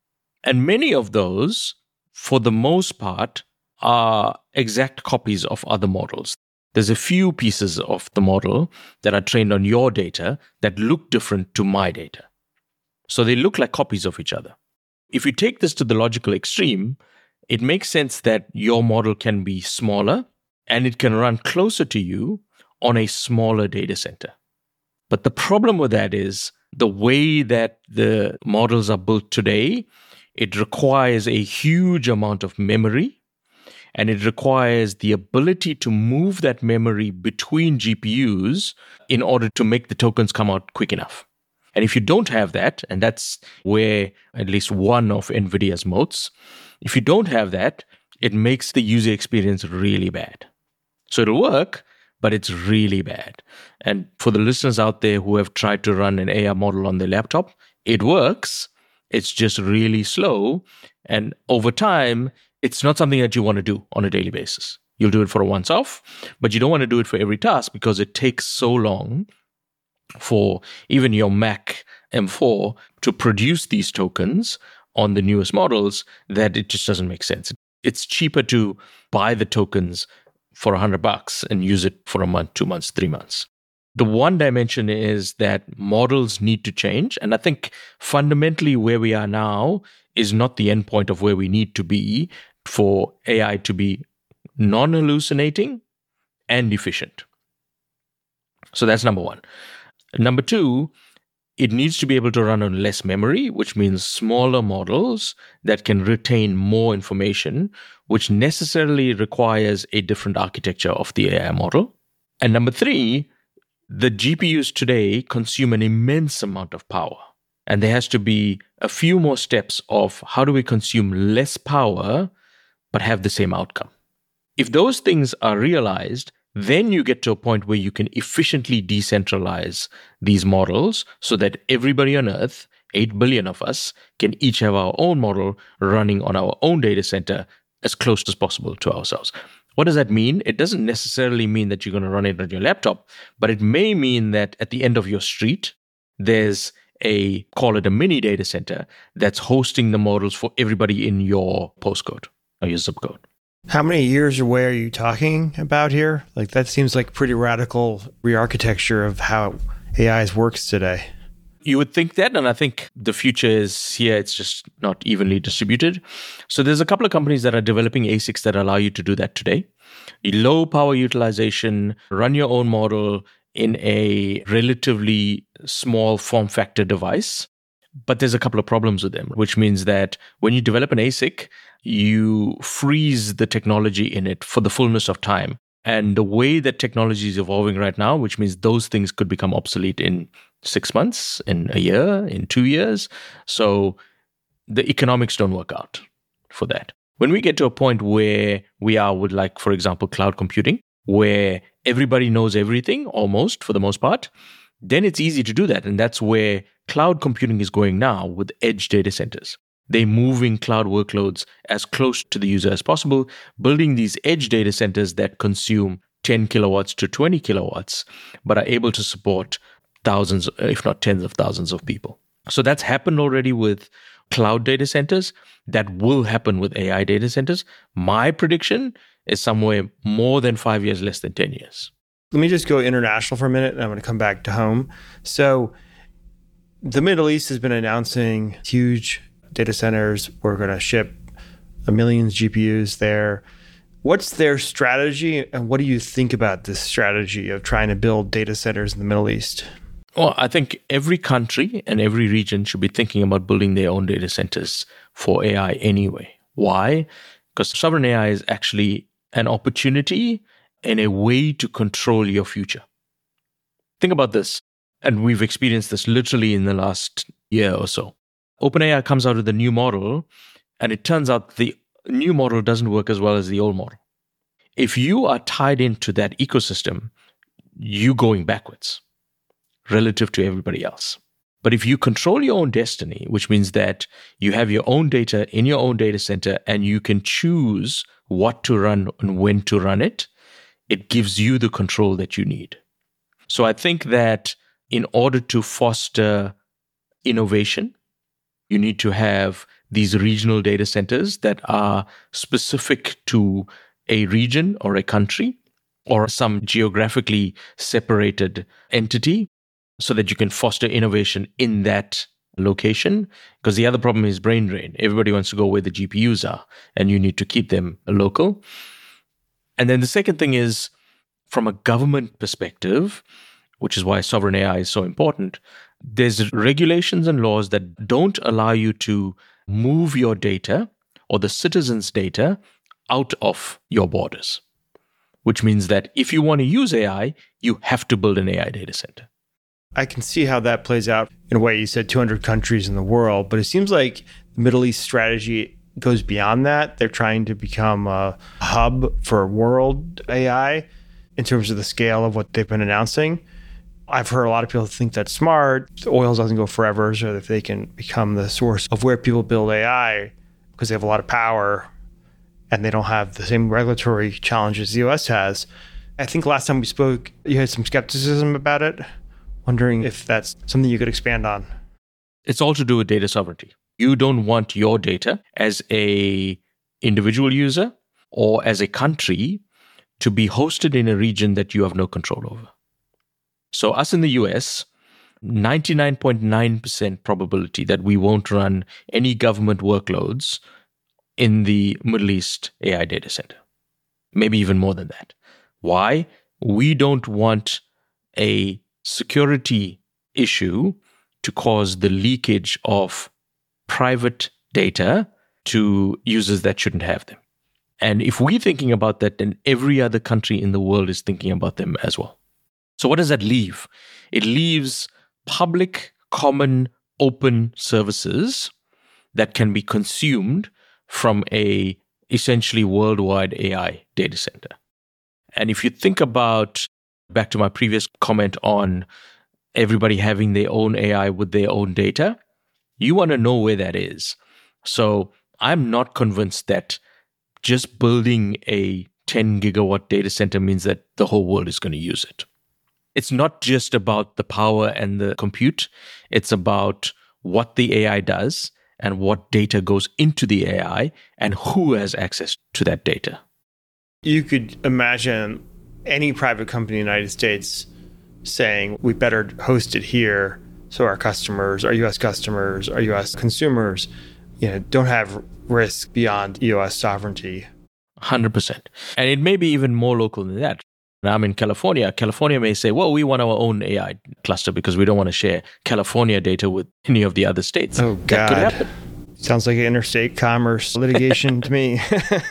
And many of those, for the most part, are exact copies of other models. There's a few pieces of the model that are trained on your data that look different to my data. So they look like copies of each other. If you take this to the logical extreme, it makes sense that your model can be smaller and it can run closer to you on a smaller data center. But the problem with that is the way that the models are built today, it requires a huge amount of memory. And it requires the ability to move that memory between GPUs in order to make the tokens come out quick enough. And if you don't have that, and that's where at least one of NVIDIA's moats, if you don't have that, it makes the user experience really bad. So it'll work, but it's really bad. And for the listeners out there who have tried to run an AI model on their laptop, it works. It's just really slow. And over time, it's not something that you want to do on a daily basis. You'll do it for a once-off, but you don't want to do it for every task because it takes so long for even your Mac M4 to produce these tokens on the newest models that it just doesn't make sense. It's cheaper to buy the tokens for $100 and use it for a month, 2 months, 3 months. The one dimension is that models need to change. And I think fundamentally where we are now is not the endpoint of where we need to be for AI to be non-hallucinating and efficient. So that's number one. Number two, it needs to be able to run on less memory, which means smaller models that can retain more information, which necessarily requires a different architecture of the AI model. And number three, the GPUs today consume an immense amount of power. And there has to be a few more steps of how do we consume less power but have the same outcome. If those things are realized, then you get to a point where you can efficiently decentralize these models so that everybody on Earth, 8 billion of us, can each have our own model running on our own data center as close as possible to ourselves. What does that mean? It doesn't necessarily mean that you're going to run it on your laptop, but it may mean that at the end of your street, there's call it a mini data center that's hosting the models for everybody in your postcode or your zip code. How many years away are you talking about here? Like that seems like pretty radical re-architecture of how AI works today. You would think that, and I think the future is here. It's just not evenly distributed. So there's a couple of companies that are developing ASICs that allow you to do that today. Low power utilization, run your own model in a relatively small form factor device. But there's a couple of problems with them, which means that when you develop an ASIC, you freeze the technology in it for the fullness of time. And the way that technology is evolving right now, which means those things could become obsolete in 6 months, in a year, in 2 years. So the economics don't work out for that. When we get to a point where we are with, like, for example, cloud computing, where everybody knows everything, almost, for the most part, then it's easy to do that. And that's where cloud computing is going now with edge data centers. They're moving cloud workloads as close to the user as possible, building these edge data centers that consume 10 kilowatts to 20 kilowatts, but are able to support thousands, if not tens of thousands of people. So that's happened already with cloud data centers. That will happen with AI data centers. My prediction is somewhere more than 5 years, less than 10 years. Let me just go international for a minute, and I'm going to come back to home. So the Middle East has been announcing huge data centers. We're going to ship a million GPUs there. What's their strategy, and what do you think about this strategy of trying to build data centers in the Middle East? Well, I think every country and every region should be thinking about building their own data centers for AI anyway. Why? Because sovereign AI is actually an opportunity and a way to control your future. Think about this, and we've experienced this literally in the last year or so. OpenAI comes out with a new model, and it turns out the new model doesn't work as well as the old model. If you are tied into that ecosystem, you're going backwards relative to everybody else. But if you control your own destiny, which means that you have your own data in your own data center and you can choose what to run and when to run it, it gives you the control that you need. So I think that in order to foster innovation, you need to have these regional data centers that are specific to a region or a country or some geographically separated entity so that you can foster innovation in that location. Because the other problem is brain drain. Everybody wants to go where the GPUs are, and you need to keep them local. And then the second thing is, from a government perspective, which is why sovereign AI is so important, there's regulations and laws that don't allow you to move your data or the citizens' data out of your borders, which means that if you want to use AI, you have to build an AI data center. I can see how that plays out in a way. You said 200 countries in the world, but it seems like the Middle East strategy goes beyond that. They're trying to become a hub for world AI in terms of the scale of what they've been announcing. I've heard a lot of people think that's smart. The oil doesn't go forever, so if they can become the source of where people build AI because they have a lot of power and they don't have the same regulatory challenges the US has. I think last time we spoke, you had some skepticism about it. Wondering if that's something you could expand on. It's all to do with data sovereignty. You don't want your data as an individual user or as a country to be hosted in a region that you have no control over. So us in the US, 99.9% probability that we won't run any government workloads in the Middle East AI data center. Maybe even more than that. Why? We don't want a security issue to cause the leakage of private data to users that shouldn't have them. And if we're thinking about that, then every other country in the world is thinking about them as well. So what does that leave? It leaves public, common, open services that can be consumed from a essentially worldwide AI data center. And if you think about, back to my previous comment on everybody having their own AI with their own data, you want to know where that is. So I'm not convinced that just building a 10 gigawatt data center means that the whole world is going to use it. It's not just about the power and the compute. It's about what the AI does and what data goes into the AI and who has access to that data. You could imagine any private company in the United States saying, we better host it here so our customers, our US customers, our US consumers, don't have risk beyond US sovereignty. 100%. And it may be even more local than that. and I'm in California, California may say, well, we want our own AI cluster because we don't want to share California data with any of the other states. Oh, God. That could happen. Sounds like interstate commerce litigation to me.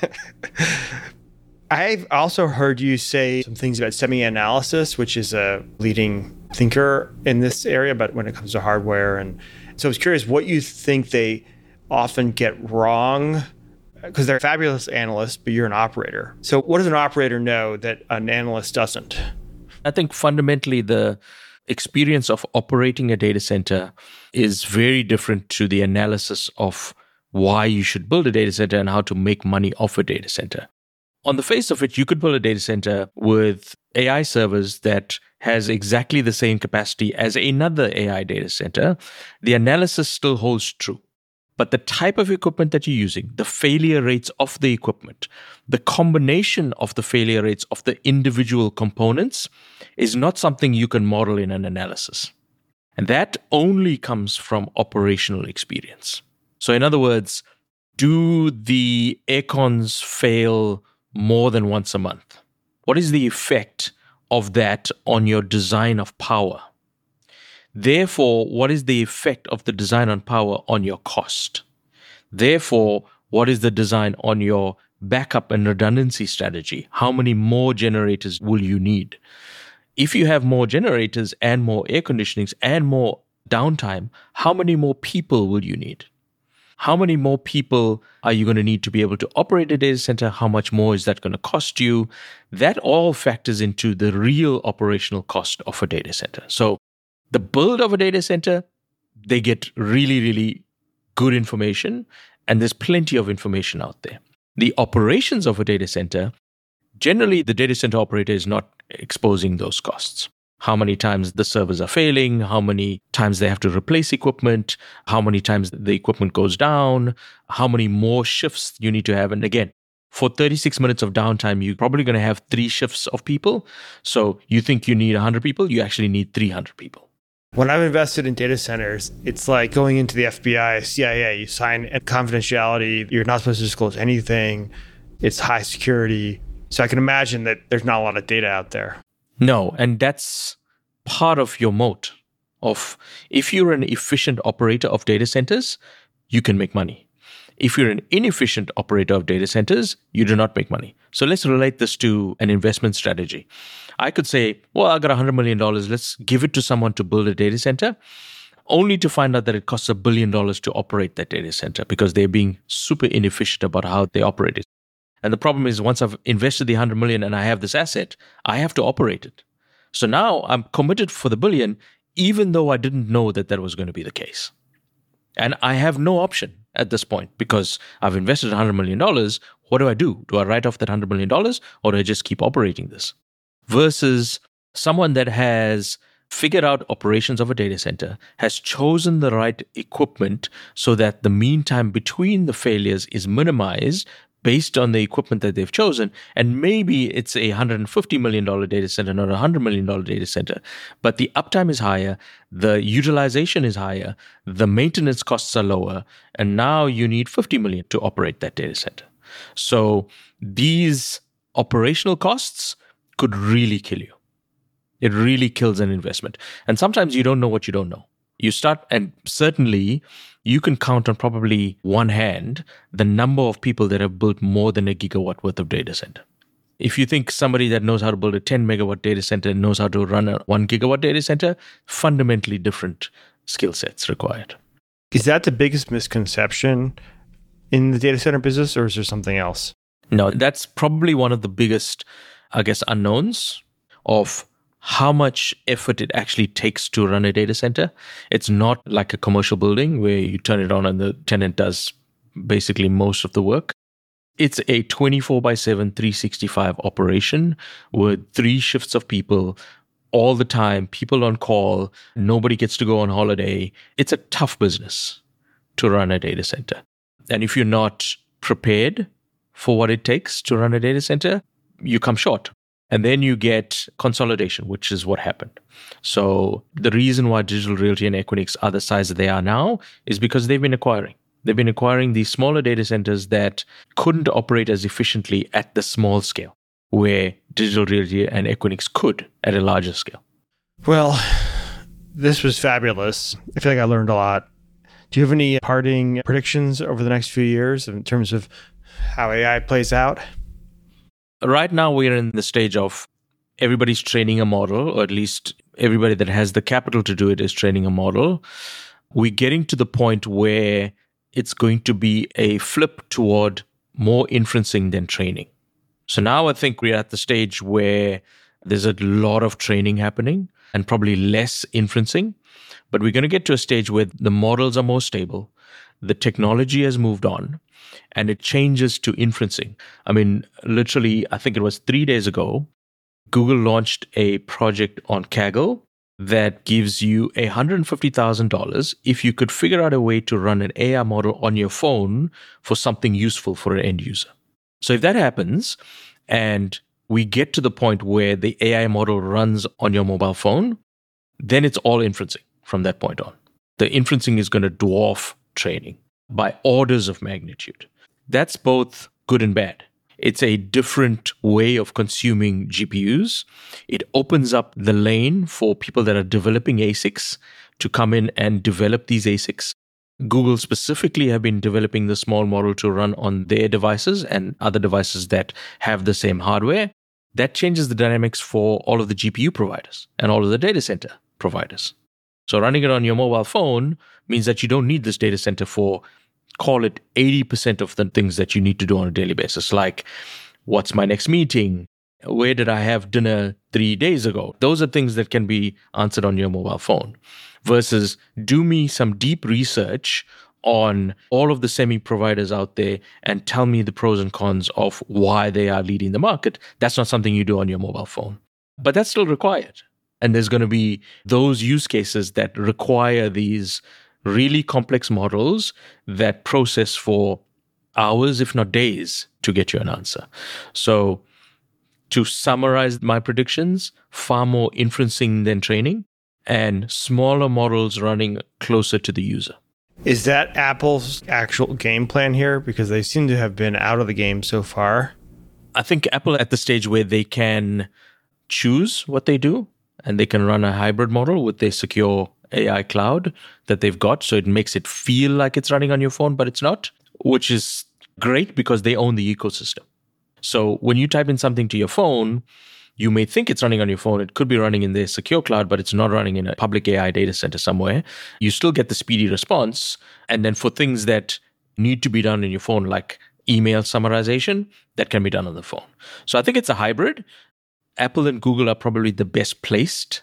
I've also heard you say some things about SemiAnalysis, which is a leading thinker in this area, but when it comes to hardware. And so I was curious what you think they often get wrong, because they're fabulous analysts, but you're an operator. So what does an operator know that an analyst doesn't? I think fundamentally the experience of operating a data center is very different to the analysis of why you should build a data center and how to make money off a data center. On the face of it, you could build a data center with AI servers that has exactly the same capacity as another AI data center. The analysis still holds true. But the type of equipment that you're using, the failure rates of the equipment, the combination of the failure rates of the individual components is not something you can model in an analysis. And that only comes from operational experience. So in other words, do the air cons fail more than once a month? What is the effect of that on your design of power? Therefore, what is the effect of the design on power on your cost? Therefore, what is the design on your backup and redundancy strategy? How many more generators will you need? If you have more generators and more air conditionings and more downtime, how many more people will you need? How many more people are you going to need to be able to operate a data center? How much more is that going to cost you? That all factors into the real operational cost of a data center. So the build of a data center, they get really, really good information, and there's plenty of information out there. The operations of a data center, generally the data center operator is not exposing those costs. How many times the servers are failing, how many times they have to replace equipment, how many times the equipment goes down, how many more shifts you need to have. And again, for 36 minutes of downtime, you're probably going to have 3 shifts of people. So you think you need 100 people, you actually need 300 people. When I've invested in data centers, it's like going into the FBI, CIA, you sign confidentiality, you're not supposed to disclose anything, it's high security. So I can imagine that there's not a lot of data out there. No, and that's part of your moat of if you're an efficient operator of data centers, you can make money. If you're an inefficient operator of data centers, you do not make money. So let's relate this to an investment strategy. I could say, well, I got $100 million. Let's give it to someone to build a data center, only to find out that it costs $1 billion to operate that data center because they're being super inefficient about how they operate it. And the problem is once I've invested the 100 million and I have this asset, I have to operate it. So now I'm committed for the billion, even though I didn't know that that was going to be the case. And I have no option at this point because I've invested $100 million. What do I do? Do I write off that $100 million or do I just keep operating this? Versus someone that has figured out operations of a data center, has chosen the right equipment so that the mean time between the failures is minimized based on the equipment that they've chosen. And maybe it's a $150 million data center, not a $100 million data center. But the uptime is higher, the utilization is higher, the maintenance costs are lower, and now you need $50 million to operate that data center. So these operational costs could really kill you. It really kills an investment. And sometimes you don't know what you don't know. You start, and certainly you can count on probably one hand the number of people that have built more than a gigawatt worth of data center. If you think somebody that knows how to build a 10 megawatt data center knows how to run a 1 gigawatt data center, fundamentally different skill sets required. Is that the biggest misconception in the data center business, or is there something else? No, that's probably one of the biggest, unknowns of how much effort it actually takes to run a data center. It's not like a commercial building where you turn it on and the tenant does basically most of the work. It's a 24/7, 365 operation with 3 shifts of people all the time, people on call, nobody gets to go on holiday. It's a tough business to run a data center. And if you're not prepared for what it takes to run a data center, you come short. And then you get consolidation, which is what happened. So the reason why Digital Realty and Equinix are the size that they are now is because they've been acquiring. They've been acquiring these smaller data centers that couldn't operate as efficiently at the small scale. where Digital Realty and Equinix could at a larger scale. Well, this was fabulous. I feel like I learned a lot. Do you have any parting predictions over the next few years in terms of how AI plays out? Right now, we're in the stage of everybody's training a model, or at least everybody that has the capital to do it is training a model. We're getting to the point where it's going to be a flip toward more inferencing than training. So now I think we're at the stage where there's a lot of training happening and probably less inferencing. But we're going to get to a stage where the models are more stable, the technology has moved on, and it changes to inferencing. I mean, literally, I think it was 3 days ago, Google launched a project on Kaggle that gives you $150,000 if you could figure out a way to run an AI model on your phone for something useful for an end user. So if that happens, and we get to the point where the AI model runs on your mobile phone, then it's all inferencing from that point on. The inferencing is going to dwarf training by orders of magnitude. That's both good and bad. It's a different way of consuming GPUs. It opens up the lane for people that are developing ASICs to come in and develop these ASICs. Google specifically have been developing the small model to run on their devices and other devices that have the same hardware. That changes the dynamics for all of the GPU providers and all of the data center providers. So running it on your mobile phone means that you don't need this data center for, call it 80% of the things that you need to do on a daily basis, like what's my next meeting? Where did I have dinner 3 days ago? Those are things that can be answered on your mobile phone versus do me some deep research on all of the semi providers out there and tell me the pros and cons of why they are leading the market. That's not something you do on your mobile phone, but that's still required. And there's going to be those use cases that require these really complex models that process for hours, if not days, to get you an answer. So to summarize my predictions, far more inferencing than training and smaller models running closer to the user. Is that Apple's actual game plan here? Because they seem to have been out of the game so far. I think Apple at the stage where they can choose what they do and they can run a hybrid model with their secure AI cloud that they've got. So it makes it feel like it's running on your phone, but it's not, which is great because they own the ecosystem. So when you type in something to your phone, you may think it's running on your phone. It could be running in their secure cloud, but it's not running in a public AI data center somewhere. You still get the speedy response. And then for things that need to be done in your phone, like email summarization, that can be done on the phone. So I think it's a hybrid. Apple and Google are probably the best placed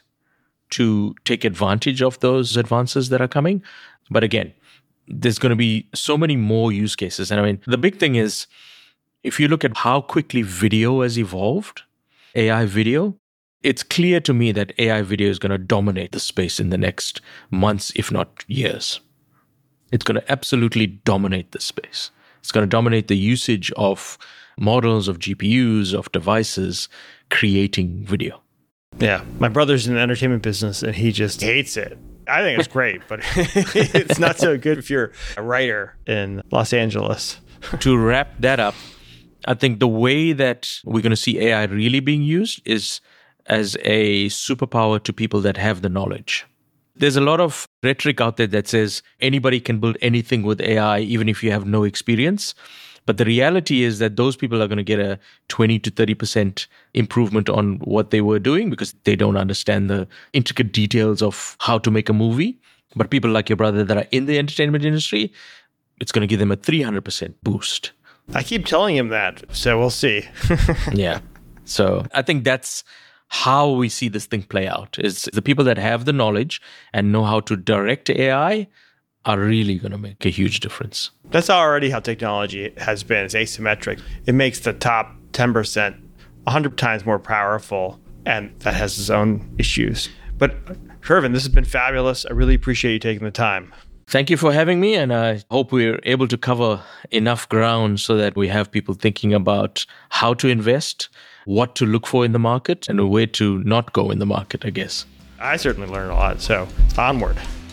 to take advantage of those advances that are coming. But again, there's going to be so many more use cases. And I mean, the big thing is, if you look at how quickly video has evolved, AI video, it's clear to me that AI video is going to dominate the space in the next months, if not years. It's going to absolutely dominate the space. It's going to dominate the usage of models, of GPUs, of devices creating video. Yeah, my brother's in the entertainment business and he just hates it. I think it's great, but it's not so good if you're a writer in Los Angeles. To wrap that up, I think the way that we're going to see AI really being used is as a superpower to people that have the knowledge. There's a lot of rhetoric out there that says anybody can build anything with AI, even if you have no experience. But the reality is that those people are going to get a 20 to 30% improvement on what they were doing because they don't understand the intricate details of how to make a movie. But people like your brother that are in the entertainment industry, it's going to give them a 300% boost. I keep telling him that, so we'll see. Yeah. So I think that's how we see this thing play out, is the people that have the knowledge and know how to direct AI are really going to make a huge difference. That's already how technology has been. It's asymmetric. It makes the top 10% 100 times more powerful, and that has its own issues. But Kervin, this has been fabulous. I really appreciate you taking the time. Thank you for having me, and I hope we're able to cover enough ground so that we have people thinking about how to invest, what to look for in the market, and where to not go in the market, I guess. I certainly learned a lot, so onward.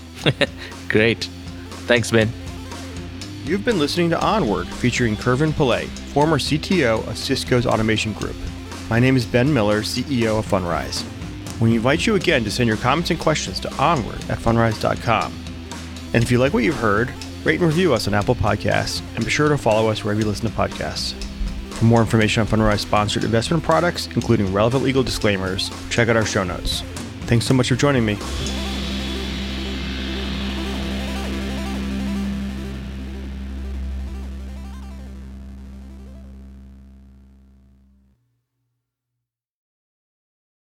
Great. Thanks, Ben. You've been listening to Onward, featuring Kervin Pillay, former CTO of Cisco's Automation Group. My name is Ben Miller, CEO of Fundrise. We invite you again to send your comments and questions to onward@fundrise.com. And if you like what you've heard, rate and review us on Apple Podcasts, and be sure to follow us wherever you listen to podcasts. For more information on Fundrise sponsored investment products, including relevant legal disclaimers, check out our show notes. Thanks so much for joining me.